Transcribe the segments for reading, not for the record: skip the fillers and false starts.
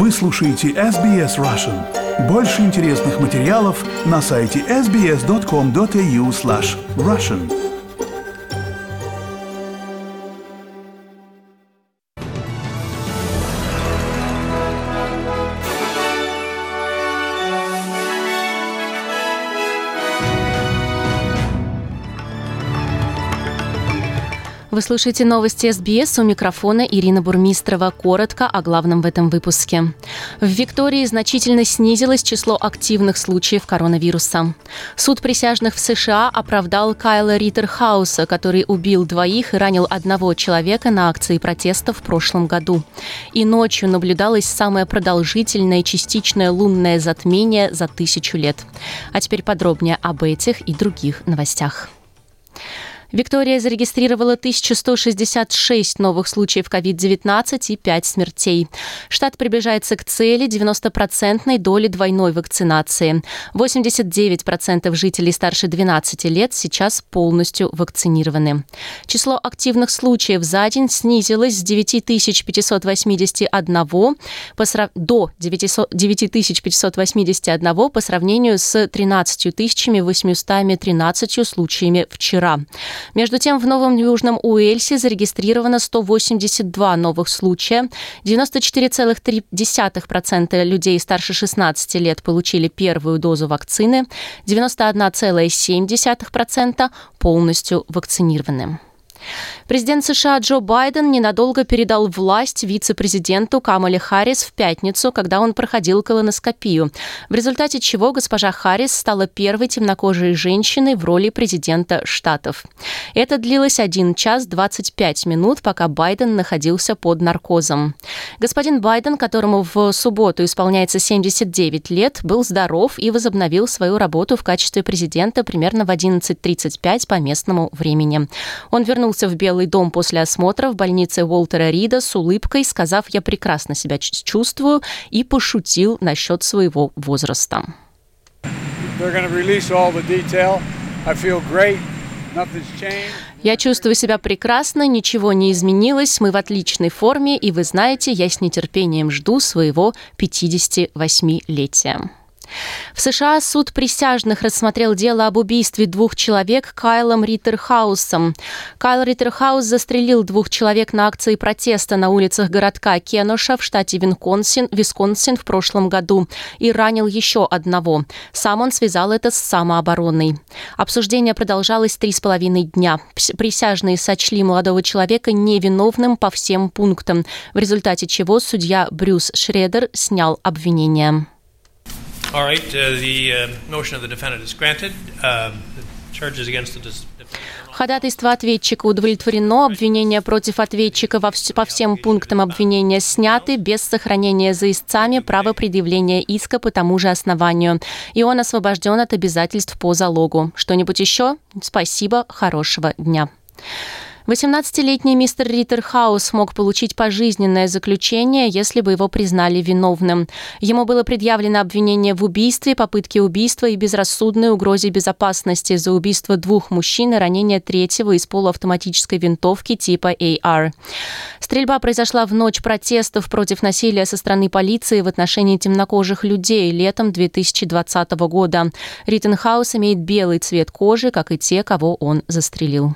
Вы слушаете SBS Russian. Больше интересных материалов на сайте sbs.com.au/russian. Вы слушаете новости СБС, у микрофона Ирина Бурмистрова. Коротко о главном в этом выпуске. В Виктории значительно снизилось число активных случаев коронавируса. Суд присяжных в США оправдал Кайла Риттерхауса, который убил 2 и ранил 1 человека на акции протеста в прошлом году. И ночью наблюдалось самое продолжительное частичное лунное затмение за 1000 лет. А теперь подробнее об этих и других новостях. Виктория зарегистрировала 1166 новых случаев COVID-19 и 5 смертей. Штат приближается к цели 90% доли двойной вакцинации. 89% жителей старше 12 лет сейчас полностью вакцинированы. Число активных случаев за день снизилось с 9581 до 9581 по сравнению с 13813 случаями вчера. Между тем, в Новом Южном Уэльсе зарегистрировано 182 новых случая. 94,3% людей старше 16 лет получили первую дозу вакцины. 91,7% полностью вакцинированы. Президент США Джо Байден ненадолго передал власть вице-президенту Камале Харрис в пятницу, когда он проходил колоноскопию, в результате чего госпожа Харрис стала первой темнокожей женщиной в роли президента штатов. Это длилось 1 час 25 минут, пока Байден находился под наркозом. Господин Байден, которому в субботу исполняется 79 лет, был здоров и возобновил свою работу в качестве президента примерно в 11:35 по местному времени. Он вернулся в Белый дом после осмотра в больнице Уолтера Рида с улыбкой, сказав: «Я прекрасно себя чувствую», и пошутил насчет своего возраста. «Я чувствую себя прекрасно, ничего не изменилось, мы в отличной форме, и вы знаете, я с нетерпением жду своего 58-летия». В США суд присяжных рассмотрел дело об убийстве 2 человек Кайлом Риттерхаусом. Кайл Риттерхаус застрелил 2 человек на акции протеста на улицах городка Кеноша в штате Висконсин в прошлом году и ранил еще 1. Сам он связал это с самообороной. Обсуждение продолжалось 3,5 дня. Присяжные сочли молодого человека невиновным по всем пунктам, в результате чего судья Брюс Шредер снял обвинение. All right, the motion of the defendant is granted. The charges against the defendant. Ходатайство ответчика удовлетворено, обвинения против ответчика по всем пунктам обвинения сняты без сохранения за истцами права предъявления иска по тому же основанию, и он освобожден от обязательств по залогу. Что-нибудь еще? Спасибо, хорошего дня. 18-летний мистер Риттерхаус мог получить пожизненное заключение, если бы его признали виновным. Ему было предъявлено обвинение в убийстве, попытке убийства и безрассудной угрозе безопасности за убийство 2 мужчин и ранение 3-го из полуавтоматической винтовки типа AR. Стрельба произошла в ночь протестов против насилия со стороны полиции в отношении темнокожих людей летом 2020 года. Риттерхаус имеет белый цвет кожи, как и те, кого он застрелил.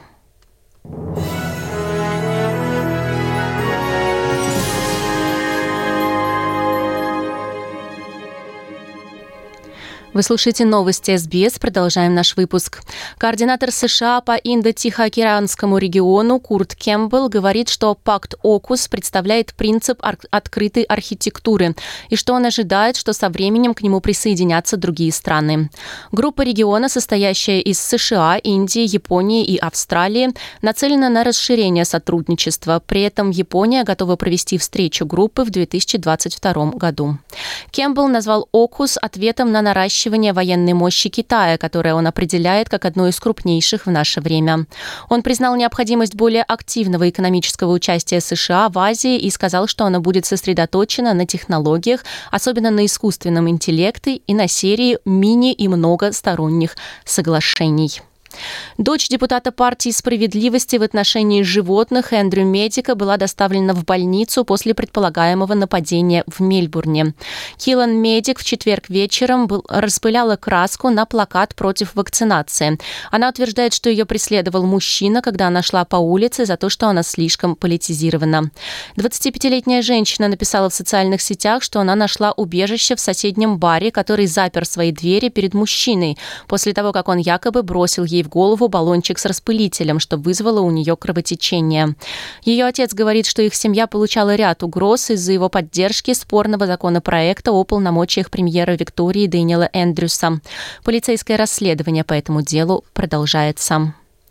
Вы слушаете новости СБС. Продолжаем наш выпуск. Координатор США по Индо-Тихоокеанскому региону Курт Кэмпбелл говорит, что пакт ОКУС представляет принцип открытой архитектуры и что он ожидает, что со временем к нему присоединятся другие страны. Группа региона, состоящая из США, Индии, Японии и Австралии, нацелена на расширение сотрудничества. При этом Япония готова провести встречу группы в 2022 году. Кэмпбелл назвал ОКУС ответом на наращивание военной мощи Китая, которое он определяет как одно из крупнейших в наше время. Он признал необходимость более активного экономического участия США в Азии и сказал, что оно будет сосредоточено на технологиях, особенно на искусственном интеллекте и на серии мини- и многосторонних соглашений. Дочь депутата партии «Справедливости» в отношении животных Эндрю Медика была доставлена в больницу после предполагаемого нападения в Мельбурне. Киллан Медик в четверг вечером распыляла краску на плакат против вакцинации. Она утверждает, что ее преследовал мужчина, когда она шла по улице, за то, что она слишком политизирована. 25-летняя женщина написала в социальных сетях, что она нашла убежище в соседнем баре, который запер свои двери перед мужчиной, после того, как он якобы бросил ей в голову баллончик с распылителем, что вызвало у нее кровотечение. Ее отец говорит, что их семья получала ряд угроз из-за его поддержки спорного законопроекта о полномочиях премьера Виктории Дэниела Эндрюса. Полицейское расследование по этому делу продолжается.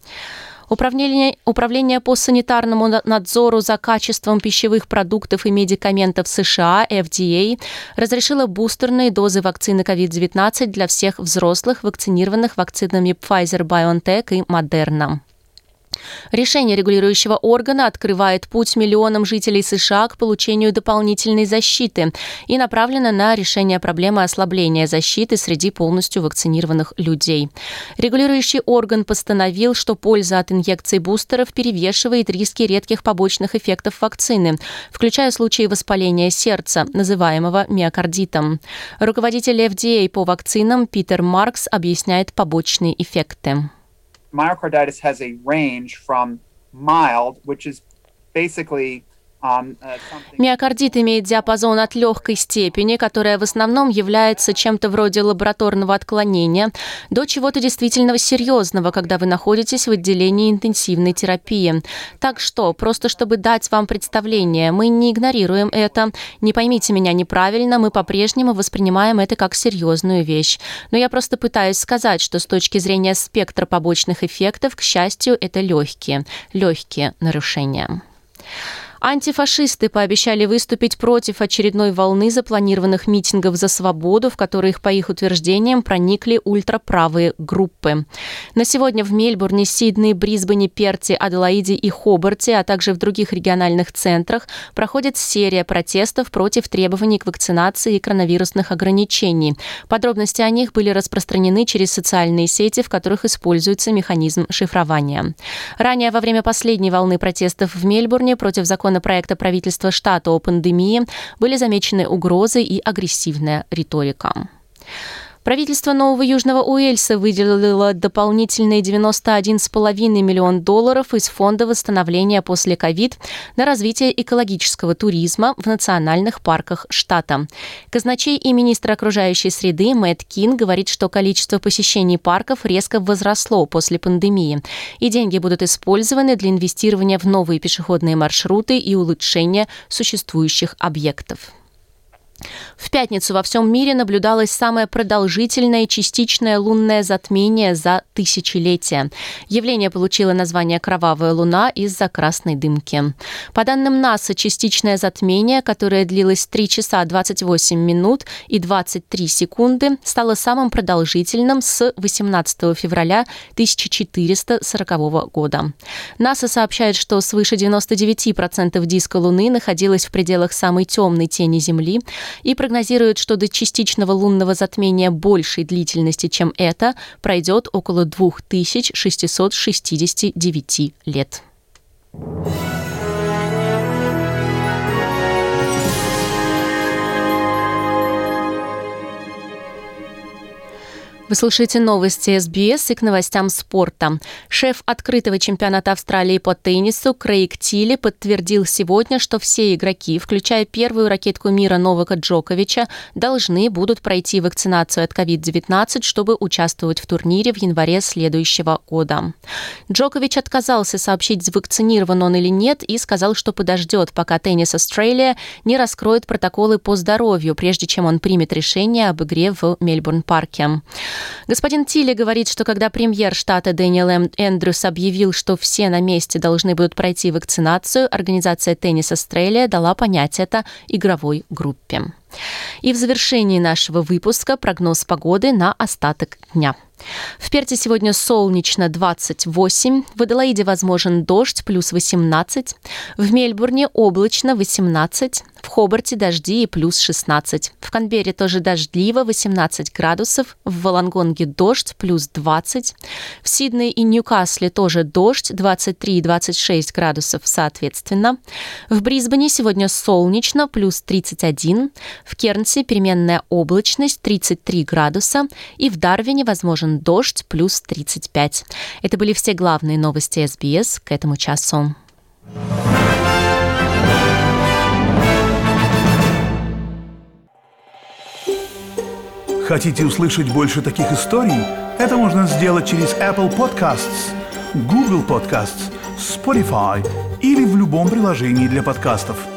Управление по санитарному надзору за качеством пищевых продуктов и медикаментов США, FDA, разрешило бустерные дозы вакцины COVID-19 для всех взрослых, вакцинированных вакцинами Pfizer-BioNTech и Moderna. Решение регулирующего органа открывает путь миллионам жителей США к получению дополнительной защиты и направлено на решение проблемы ослабления защиты среди полностью вакцинированных людей. Регулирующий орган постановил, что польза от инъекций бустеров перевешивает риски редких побочных эффектов вакцины, включая случаи воспаления сердца, называемого миокардитом. Руководитель FDA по вакцинам Питер Маркс объясняет побочные эффекты. Myocarditis has a range from mild, which is basically Миокардит имеет диапазон от легкой степени, которая в основном является чем-то вроде лабораторного отклонения, до чего-то действительно серьезного, когда вы находитесь в отделении интенсивной терапии. Так что, просто чтобы дать вам представление, мы не игнорируем это. Не поймите меня неправильно, мы по-прежнему воспринимаем это как серьезную вещь. Но я просто пытаюсь сказать, что с точки зрения спектра побочных эффектов, к счастью, это легкие нарушения. Антифашисты пообещали выступить против очередной волны запланированных митингов за свободу, в которых, по их утверждениям, проникли ультраправые группы. На сегодня в Мельбурне, Сиднее, Брисбене, Перте, Аделаиде и Хобарте, а также в других региональных центрах проходит серия протестов против требований к вакцинации и коронавирусных ограничений. Подробности о них были распространены через социальные сети, в которых используется механизм шифрования. Ранее, во время последней волны протестов в Мельбурне против законопроекта правительства штата о пандемии были замечены угрозы и агрессивная риторика. Правительство Нового Южного Уэльса выделило дополнительные $91,5 миллиона из Фонда восстановления после ковид на развитие экологического туризма в национальных парках штата. Казначей и министр окружающей среды Мэтт Кин говорит, что количество посещений парков резко возросло после пандемии, и деньги будут использованы для инвестирования в новые пешеходные маршруты и улучшения существующих объектов. В пятницу во всем мире наблюдалось самое продолжительное частичное лунное затмение за тысячелетие. Явление получило название «Кровавая луна» из-за красной дымки. По данным НАСА, частичное затмение, которое длилось 3 часа 28 минут и 23 секунды, стало самым продолжительным с 18 февраля 1440 года. НАСА сообщает, что свыше 99% диска Луны находилось в пределах самой темной тени Земли, и прогнозирует, что до частичного лунного затмения большей длительности, чем это, пройдет около 2669 лет. Вы слушаете новости СБС и к новостям спорта. Шеф открытого чемпионата Австралии по теннису Крейг Тилли подтвердил сегодня, что все игроки, включая первую ракетку мира Новака Джоковича, должны будут пройти вакцинацию от COVID-19, чтобы участвовать в турнире в январе следующего года. Джокович отказался сообщить, вакцинирован он или нет, и сказал, что подождет, пока Tennis Australia не раскроет протоколы по здоровью, прежде чем он примет решение об игре в Мельбурн-парке. Господин Тилли говорит, что когда премьер штата Дэниел Эндрюс объявил, что все на месте должны будут пройти вакцинацию, организация Tennis Australia дала понять это игровой группе. И в завершении нашего выпуска прогноз погоды на остаток дня. В Перте сегодня солнечно 28, в Аделаиде возможен дождь плюс 18, в Мельбурне облачно 18, в Хобарте дожди и плюс 16. В Канберре тоже дождливо, 18 градусов. В Волонгонге дождь, плюс 20. В Сиднее и Ньюкасле тоже дождь, 23 и 26 градусов соответственно. В Брисбене сегодня солнечно, плюс 31. В Кернсе переменная облачность, 33 градуса. И в Дарвине возможен дождь, плюс 35. Это были все главные новости СБС к этому часу. Хотите услышать больше таких историй? Это можно сделать через Apple Podcasts, Google Podcasts, Spotify или в любом приложении для подкастов.